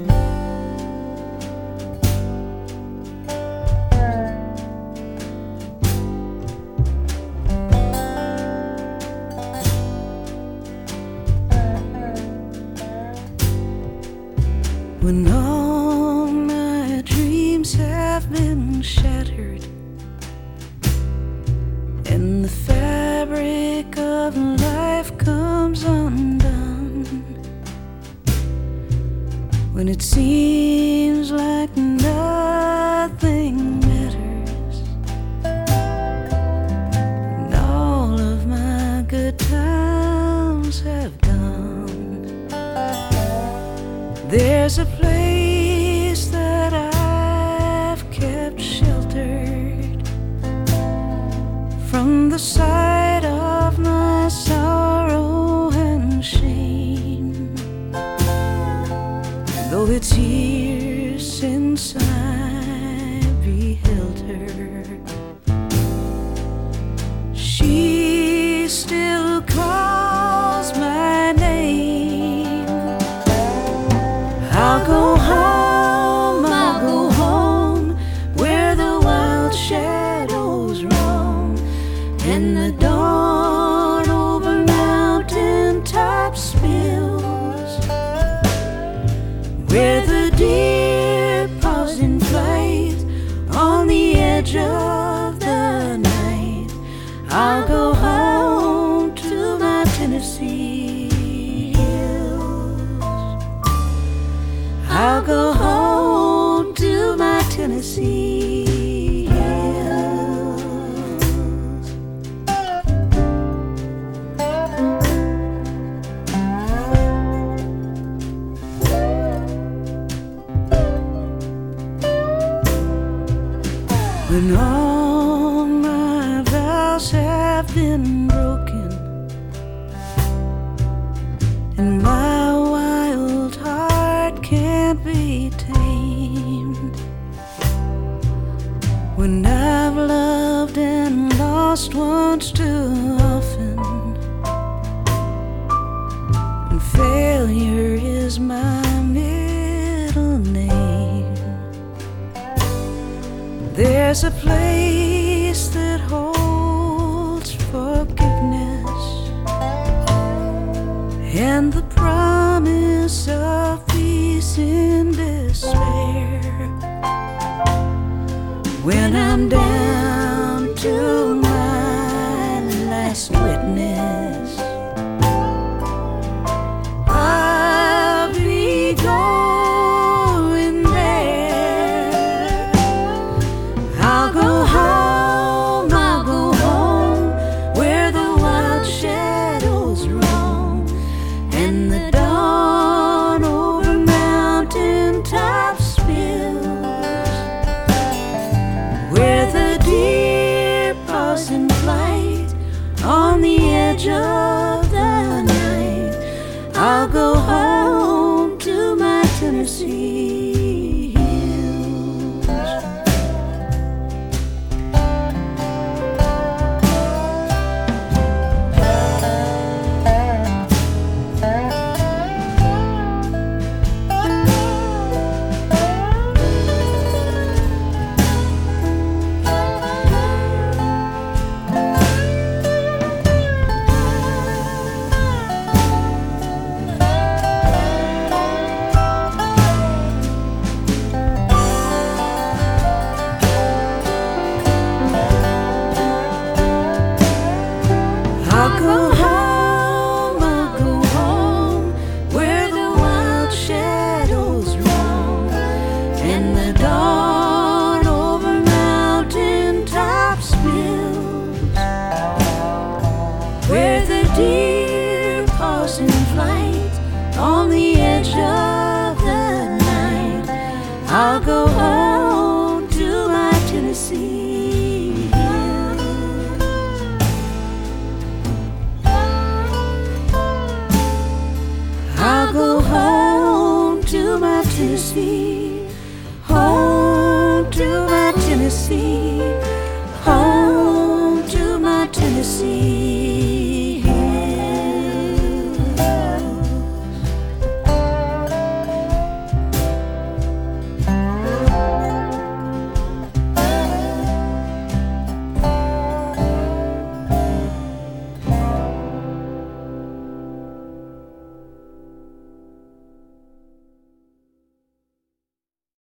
When all my dreams have been shattered and the fabric of life comes undone, when it seems like nothing matters and all of my good times have gone, there's a place that I've kept sheltered from the sight of my sorrow and shame. Though it's years since I beheld her, she still calls my name. I'll go home, where the wild shadows roam, and the dawn over mountain tops spills, where the deer pause in flight on the edge of the night. I'll go home to my Tennessee hills. I'll go home to my Tennessee hills. When all my vows have been broken and my wild heart can't be tamed, when I've loved and lost once too often, and failure is my middle name, there's a place that holds forgiveness and the promise of peace in despair. When I'm down to my last witness, I'll be going there. I'll go home, where the wild shadows roam, and the dawn over mountain tops spills, where the deer pause in flight on the edge of the night. I'll go home to my Tennessee hills. I'll go home, where the wild shadows roam, and the dawn over mountain tops spills, where the deer pause in flight on the edge of the night. I'll go home to my Tennessee hills. I'll go home to my Tennessee, home to my Tennessee.